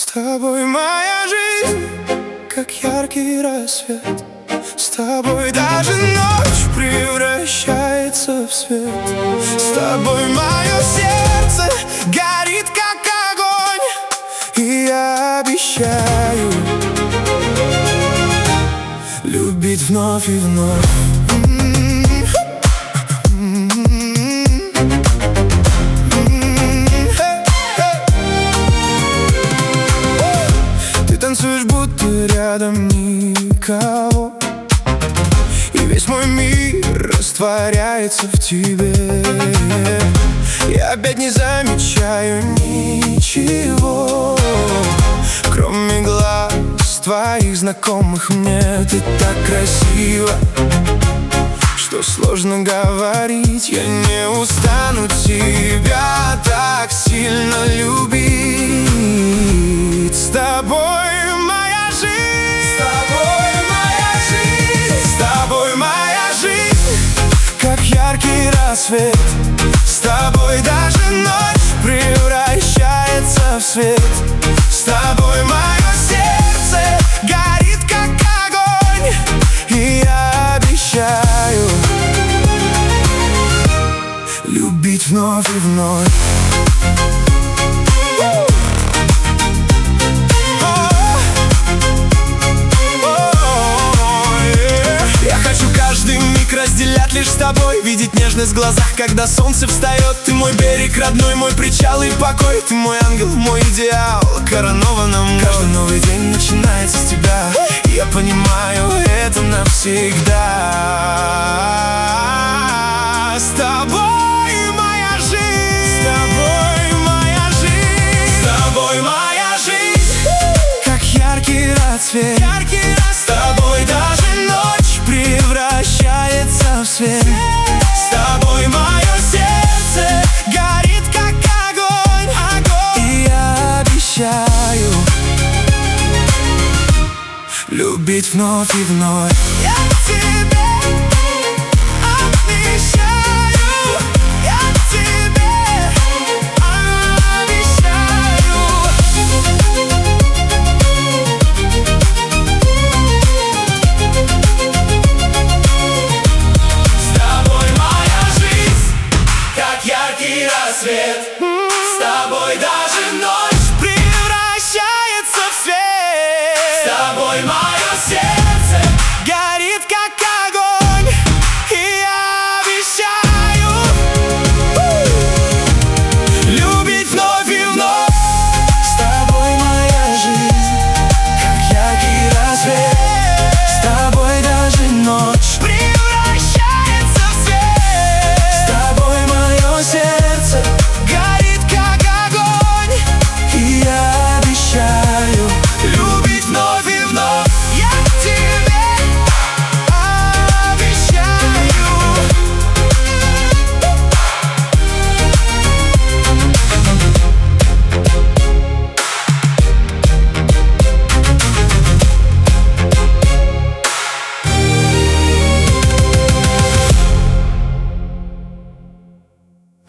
тобой моя жизнь, как яркий рассвет. С тобой даже ночь превращается в свет. С тобой мое сердце горит, как огонь. И я обещаю любить вновь и вновь. Ты танцуешь, будто рядом никого, и весь мой мир растворяется в тебе. Я опять не замечаю ничего, кроме глаз твоих знакомых мне. Ты так красива, что сложно говорить. Я не устану тебя так сильно любить. С тобой моя жизнь, с тобой моя жизнь, с тобой моя жизнь, как яркий рассвет. С тобой даже ночь превращается в свет. С тобой мое сердце горит, как огонь. И я обещаю любить вновь и вновь. Я хочу каждый миг разделять лишь с тобой, видеть нежность в глазах, когда солнце встает. Ты мой берег родной, мой причал и покой. Ты мой ангел, мой идеал, коронована мной. Каждый новый день начинается с тебя, и я понимаю, это навсегда. С тобой моя жизнь, с тобой моя жизнь, с тобой моя жизнь, как яркий рассвет. С тобой даже ночь превращается в свет. С тобой мое сердце горит, как огонь. И я обещаю любить вновь и вновь.